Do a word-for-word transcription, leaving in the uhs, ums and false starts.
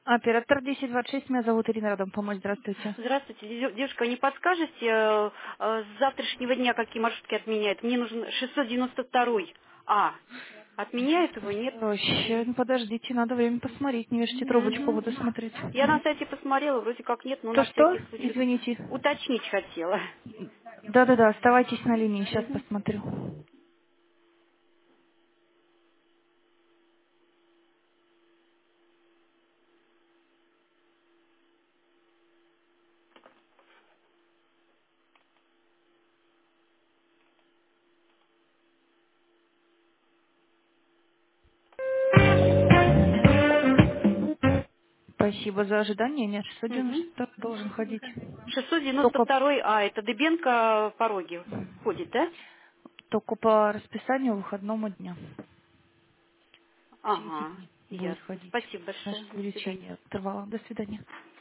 Оператор десять двадцать шесть, меня зовут Ирина, рядом помочь, здравствуйте. Здравствуйте, дев- девушка, вы не подскажете, э, э, с завтрашнего дня какие маршрутки отменяют? Мне нужен шестьсот девяносто второй. А, отменяют его, нет? Вообще, ну подождите, надо время посмотреть, не вешайте трубочку, Мгм. буду смотреть. Я на Мгм. сайте посмотрела, вроде как нет, но То на что? всякий случай Извините. уточнить хотела. Да-да-да, оставайтесь на линии, сейчас Мгм. посмотрю. Спасибо за ожидание, нет, шестьсот девяносто Мгм. второй должен ходить. Только, шестьсот девяносто второй, а, это Дыбенко пороги ходит, да? только по расписанию выходному дня. Все эти Ага, дни будет ясно. ходить. Спасибо Наше большое. До свидания. увеличение интервала. До свидания.